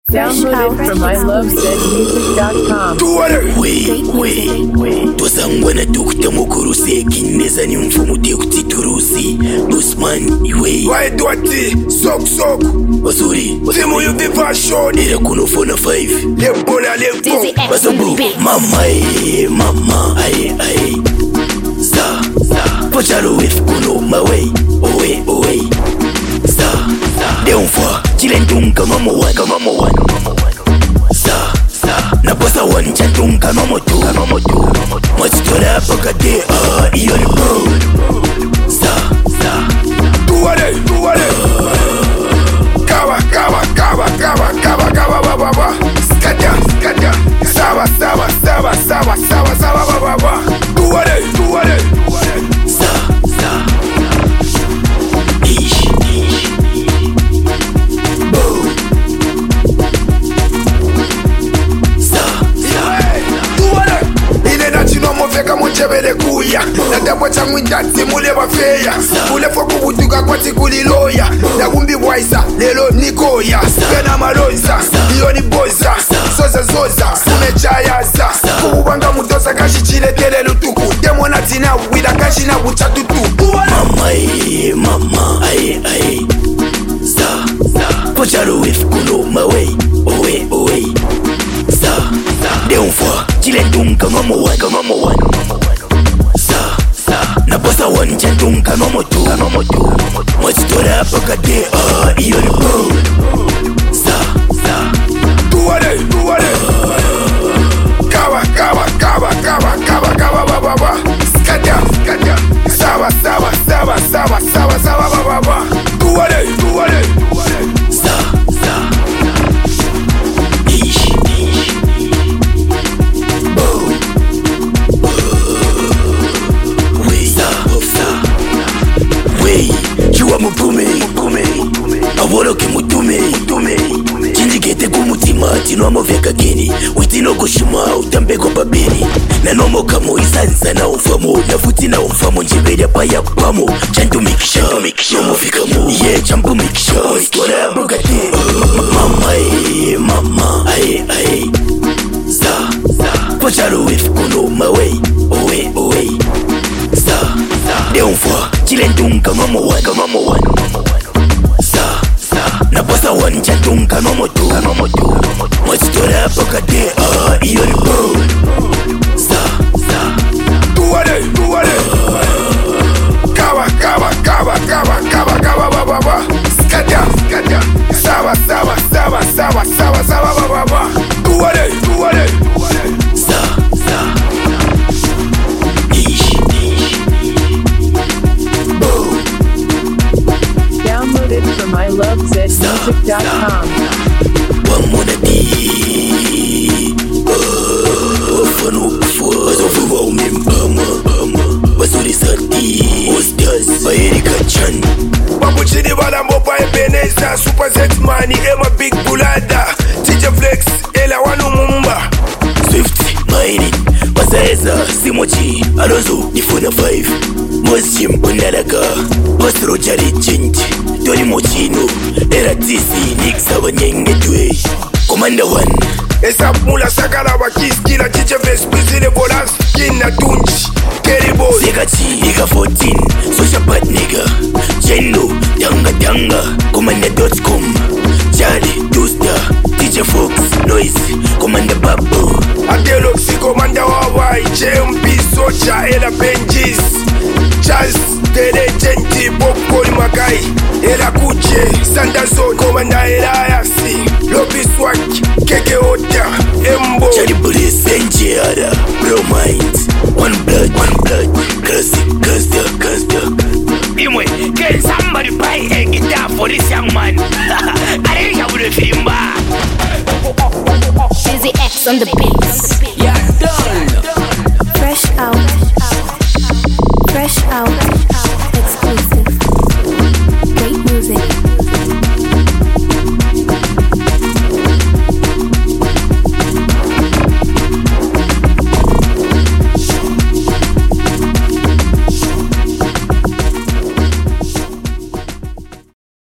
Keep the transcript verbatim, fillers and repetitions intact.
Download it from I love zed music dot com. We, we, we Tosangwana tukta mukurusi Kineza ni mfumu tekuti turusi Busman, iwe Wae duati, sok sok Wasuri, Timu yu viva shod Nera kuno fona five Lepo na lepo Basambu, mama ee, mama Aye, aye Sa, sa Pochalo with kuno mawe Owe, owe Sa, sa Deonfwa, chilentunga mamo wan Kama mo wan Sa, sa Naposa wan chantunga mamo tu Kama mo tu Machitola pakade, ah, iyo ni bro Sa, sa Tuwale, tuwale Kawa, kawa, kawa, kawa, kawa, kawa, baba, baba Skadya, skadya Sawa, sawa, sawa, sawa, sawa, sawa, baba, baba Tuwale, tuwale Sa, sa Ish, ish Bo Sa, sa Tuwale Ile na chino mofeka mchebele kuya Na dabwa changu indati mule wafeya Mule foku butuka kwa tikuli loya Na gumbi waisa, lelo nikoya Pena maloza, iyo ni boza Soza zoza, umechayaza Kububanga mudosa kashi chile tele lutuku Demo na tina wida kashi na uchatutu Mama ee, mama Aye, aye Sa, sa Pochalo with kuno mawe Owe, owe Sa, sa Deonfwa, chilentunga mamo wan Kama mo wan Sa, sa Naposa wan chantunga mamo tu Kama mo tu Machitola pakade, ah, iyo ni bro Sa, sa Tuwale, tuwale Kawa, kawa, kawa, kawa, kawa, kawa, baba, baba Skadya, skadya Sawa, sawa, sawa, sawa, sawa, sawa, baba, baba Tuwale, tuwale Sa, sa Ish, ish Bo We, sa, sa We, Chua mupume Mupume Awolo ke mutume Mutume Chinjikete kumutima Tino amoveka geni Witino kushima Utambeko babini Na nomo kamo isanza na ufamo Na futi na ufamo Njibeli apaya pamo Chantu mikisha Nomo fikamo Yeah, champu mikisha Stora ya bugate Mama ee, mama Aye, aye Sa, sa Pochalo with kuno mawe Owe, owe Sa, sa Deonfwa, chilentunga mamo wan Kama mo wan Sa, sa Naposa wan chantunga mamo tu Kama mo tu Machitola pakade, ah, iyo ni bro Sa, sa Tuwale, tuwale Kawa, kawa, kawa, kawa, kawa, kawa, baba, baba Skadya, skadya Sawa, sawa, sawa, sawa, sawa, sawa, baba, baba Tuwale, tuwale Sa, sa Ish, ish Bo Download it from I love zed music dot com. Wamona di Wafano kufwa Wazofuwa umembama Wasuri sati Ostas Baerika chan Babuchini bala mopa ebeneza Super Z money, ema big bulada T J Flex, ela wanu mumba Swift, mining Basaeza, Simochi Alonso, Difuna five Mosim, Unalaka Bastro Jari Change Tony Mochino Era T C, Nick Sabanyenge Dwe Commander one Esa mula sakala wakiski na T J Flex Bizile volans, kina tunji Kerry boy Segachi, Nigga fourteen Social bad nigga Jendo, Danga Danga Commander dot com Charlie, Duster D J Fox, Noise Commander Babu Adeloxy, Commander Hawaii J M P Socha, Ela Benjis Charles, The Legend Popcorn Magai Ela Kuche, Sandazone Commander Eliasi Lobby Swag, Keke Ota Embo Charlie Police, Senjiada Bro Mind One blood, one blood Classic, Gazda, Gazda Imwe, can somebody buy a guitar for this young man? I didn't have the film. Dizzy X on the beats.